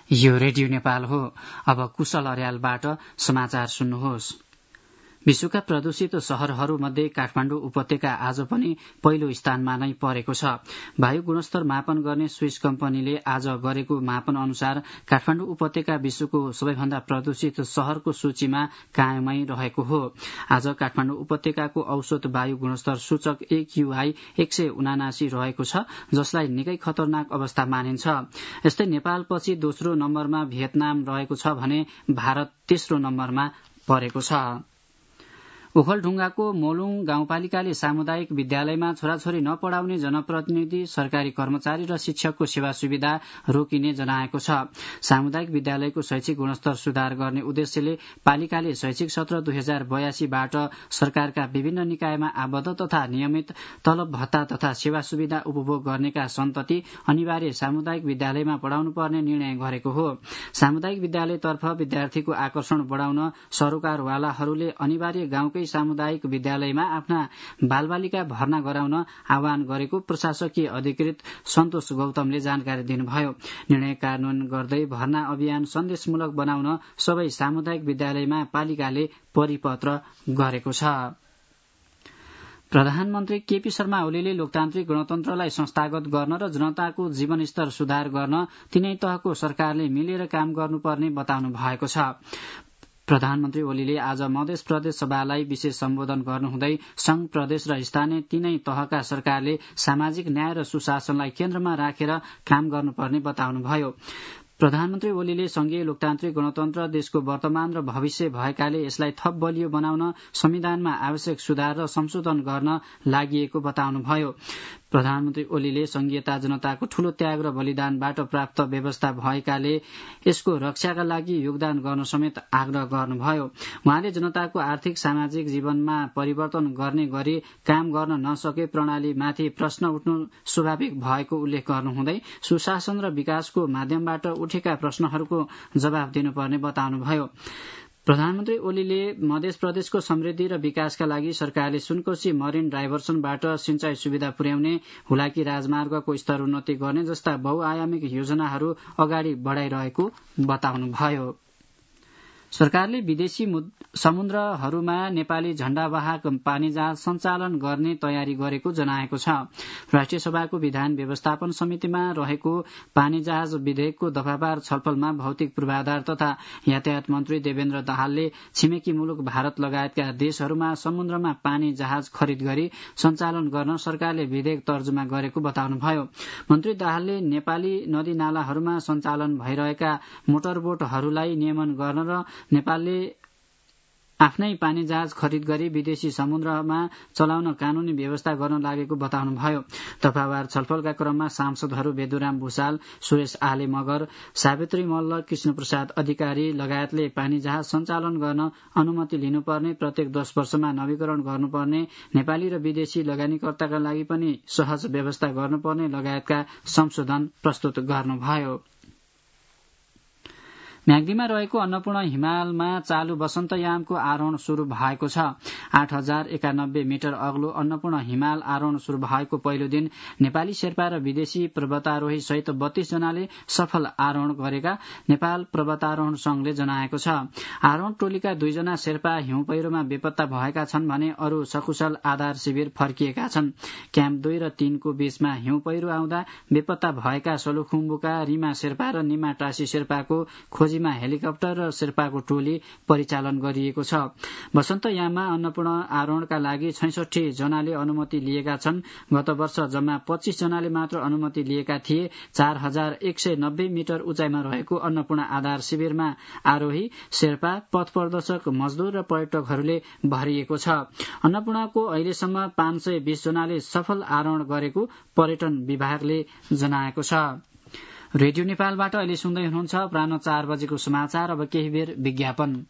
यो रेडियो नेपाल हो। अब कुशल अर्यालबाट समाचार सुन्नुहोस्। विश्वका प्रदूषित शहरहरूमध्ये काठमाडौँ उपत्यका आज पनि पहिलो स्थानमा नै परेको छ। वायु गुणस्तर मापन गर्ने स्विस कम्पनीले आज गरेको मापन अनुसार काठमाडौँ उपत्यका विश्वको सबैभन्दा प्रदूषित शहरको सूचीमा कायमै रहेको हो। आज काठमाडौँ उपत्यकाको औसत वायु गुणस्तर सूचक AQI 179 रहेको छ, जसलाई निकै खतरनाक अवस्था मानिन्छ। यस्तै नेपालपछि दोस्रो नम्बरमा भियतनाम रहेको छ भने भारत तेस्रो नम्बरमा परेको छ। ओखलढुङ्गाको मोलुङ गाउँपालिकाले सामुदायिक विद्यालयमा छोराछोरी नपढ़ाउने जनप्रतिनिधि, सरकारी कर्मचारी र शिक्षकको सेवा सुविधा रोकिने जनाएको छ। सामुदायिक विद्यालयको शैक्षिक गुणस्तर सुधार गर्ने उद्देश्यले पालिकाले शैक्षिक सत्र 2082 बाट सरकारका विभिन्न निकायमा आबद्ध तथा नियमित तलब भत्ता तथा सेवा सुविधा उपभोग गर्नेका सन्तति अनिवार्य सामुदायिक विद्यालयमा पढ़ाउनु पर्ने निर्णय गरेको हो। सामुदायिक विद्यालयतर्फ विद्यार्थीको आकर्षण बढ़ाउन सरोकारवालाहरूले अनिवार्य गाउँकै सामुदायिक विद्यालयमा आफ्ना बालबालिका भर्ना गराउन आह्वान गरेको प्रशासकीय अधिकृत सन्तोष गौतमले जानकारी दिनुभयो। निर्णय कार्यान्वयन गर्दै भर्ना अभियान सन्देशमूलक बनाउन सबै सामुदायिक विद्यालयमा पालिकाले परिपत्र गरेको छ। प्रधानमन्त्री केपी शर्मा ओलीले लोकतान्त्रिक गणतन्त्रलाई संस्थागत गर्न र जनताको जीवनस्तर सुधार गर्न तीनै तहको सरकारले मिलेर काम गर्नुपर्ने बताउनु भएको छ। प्रधानमन्त्री ओलीले आज मध्य प्रदेश सभालाई विशेष सम्बोधन गर्नुहुँदै संघ, प्रदेश र स्थानीय तीनै तहका सरकारले सामाजिक न्याय र सुशासनलाई केन्द्रमा राखेर काम गर्नुपर्ने बताउनुभयो। प्रधानमन्त्री ओलीले संघीय लोकतान्त्रिक गणतन्त्र देशको वर्तमान र भविष्य भएकाले यसलाई थप बलियो बनाउन संविधानमा आवश्यक सुधार र संशोधन गर्न लागि बताउनुभयो। प्रधानमन्त्री ओलीले संघीयता जनताको ठूलो त्याग र बलिदानबाट प्राप्त व्यवस्था भएकाले यसको रक्षाका लागि योगदान गर्न समेत आग्रह गर्नुभयो। उहाँले जनताको आर्थिक सामाजिक जीवनमा परिवर्तन गर्ने गरी काम गर्न नसके प्रणालीमाथि प्रश्न उठ्नु स्वाभाविक भएको उल्लेख गर्नुहुँदै सुशासन र विकासको माध्यमबाट उठेका प्रश्नहरूको जवाब दिनुपर्ने बताउनुभयो। प्रधानमन्त्री ओलीले मध्य प्रदेशको समृद्धि र विकासका लागि सरकारले सुनकोशी मरिन डाइभर्सनबाट सिंचाई सुविधा पुर्याउने, हुलाकी राजमार्गको स्तर उन्नति गर्ने जस्ता बहुआयामिक योजनाहरू अगाडि बढ़ाइरहेको बताउनुभयो। सरकारले विदेशी समुद्रहरूमा नेपाली झण्डावाहक पानीजहाज सञ्चालन गर्ने तयारी गरेको जनाएको छ। राष्ट्रिय सभाको विधान व्यवस्थापन समितिमा रहेको पानीजहाज विधेयकको दफावार छलफलमा भौतिक पूर्वाधार तथा यातायात मन्त्री देवेन्द्र दाहालले छिमेकी मुलुक भारत लगायतका देशहरूमा समुद्रमा पानी जहाज खरिद गरी सञ्चालन गर्न सरकारले विधेयक तर्जुमा गरेको बताउनुभयो। मन्त्री दाहालले नेपाली नदी नालाहरूमा सञ्चालन भइरहेका मोटरबोटहरूलाई नियमन गर्न र नेपालले आफ्नै पानी जहाज खरिद गरी विदेशी समुद्रमा चलाउन कानूनी व्यवस्था गर्न लागेको बताउनुभयो। दफावार छलफलका क्रममा सांसदहरू बेदुराम भूषाल, सुरेश आले मगर, सावित्री मल्ल, कृष्णप्रसाद अधिकारी लगायतले पानी जहाज सञ्चालन गर्न अनुमति लिनुपर्ने, प्रत्येक 10 वर्षमा नवीकरण गर्नुपर्ने, नेपाली र विदेशी लगानीकर्ताका लागि पनि सहज व्यवस्था गर्नुपर्ने लगायतका संशोधन प्रस्तुत गर्नुभयो। म्याग्दीमा रहेको अन्नपूर्ण हिमालमा चालु वसन्तयामको आरोहण शुरू भएको छ। 8091 मिटर अग्लो अन्नपूर्ण हिमाल आरोहण शुरू भएको पहिलो दिन नेपाली शेर्पा र विदेशी पर्वतारोही सहित 32 जनाले सफल आरोहण गरेका नेपाल पर्वतारोहण संघले जनाएको छ। आरोहण टोलीका 2 जना शेर्पा हिउँ पहिरोमा बेपत्ता भएका छन् भने अरू सकुशल आधार शिविर फर्किएका छन्। क्याम्प 2 र 3 को बीचमा हिउँ पहिरो आउँदा बेपत्ता भएका सोलुखुम्बुका रिमा शेर्पा र निमा टासी शेर्पाको खोजी हेलिकप्टर र शेर्पाको टोली परिचालन गरिएको छ। वसन्तयाममा अन्नपूर्ण आरोहणका लागि 66 जनाले अनुमति लिएका छन्। गत वर्ष जम्मा 25 जनाले मात्र अनुमति लिएका थिए। 4190 मिटर उचाइमा रहेको अन्नपूर्ण आधार शिविरमा आरोही, शेर्पा, पथ प्रदर्शक, मजदूर र पर्यटकहरूले भरिएको छ। अन्नपूर्णको अहिलेसम्म 520 जनाले सफल आरोहण गरेको पर्यटन विभागले जनाएको छ। रेडियो नेपालबाट अहिले सुन्दै हुनुहुन्छ अपराह्न 4 बजेको समाचार। अब केही बेर विज्ञापन।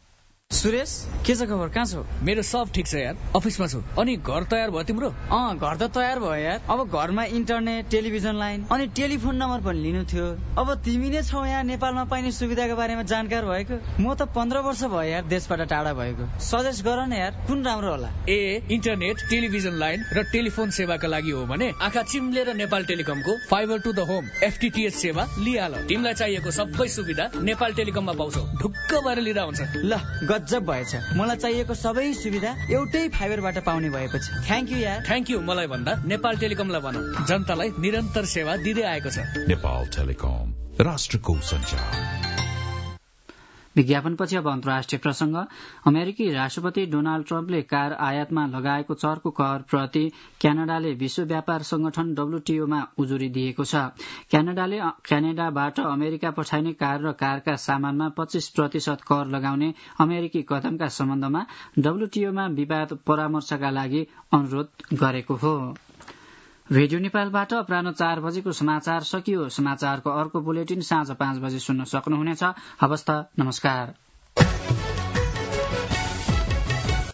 सुरेश के छ खबर, कहाँ छौ? मेरो सब ठिक छ यार, अफिसमा छु। अनि घर तयार भयो तिम्रो? घर त तयार भयो यार। अब घरमा इन्टरनेट, टेलिभिजन लाइन अनि टेलिफोन नम्बर पनि लिनु थियो। अब तिमी नै छौ यहाँ नेपालमा पाइने सुविधाको बारेमा जानकार भएको। म त 15 वर्ष भयो यार देशबाट टाढा भएको। सजेस्ट गर न यार, कुन राम्रो होला? इन्टरनेट, टेलिभिजन लाइन र टेलिफोन सेवाका लागि हो भने आँखा चिम्लेर नेपाल टेलिकमको fibre to the home FTTH सेवा लिहाल। तिमीलाई चाहिएको सबै सुविधा नेपाल टेलिकममा पाउँछौ। ढुक्क भएर लिँदा हुन्छ। ल गजब भएछ, मलाई चाहिएको सबै सुविधा एउटै फाइबरबाट पाउने भएपछि। थ्याङ्क यू यार। थ्याङ्क यू मलाई भन्दा नेपाल टेलिकमलाई भन, जनतालाई निरन्तर सेवा दिँदै आएको छ। नेपाल टेलिकम, राष्ट्रको सञ्चार। विज्ञापनपछि अब अन्तर्राष्ट्रिय प्रसंग। अमेरिकी राष्ट्रपति डोनाल्ड ट्रम्पले कार आयातमा लगाएको चर्को कर प्रति क्यानाडाले विश्व व्यापार संगठन WTO मा उजुरी दिएको छ। क्यानाडाले क्यानाडाबाट अमेरिका पठाइने कार र कारका सामानमा 25% कर लगाउने अमेरिकी कदमका सम्बन्धमा WTO मा विवाद परामर्शका लागि अनुरोध गरेको हो। रेडियो नेपालबाट अपराह्न 4 बजेको समाचार सकियो। समाचारको अर्को बुलेटिन साँझ 5 बजे सुन्न सक्नुहुनेछ। हवस् त, नमस्कार।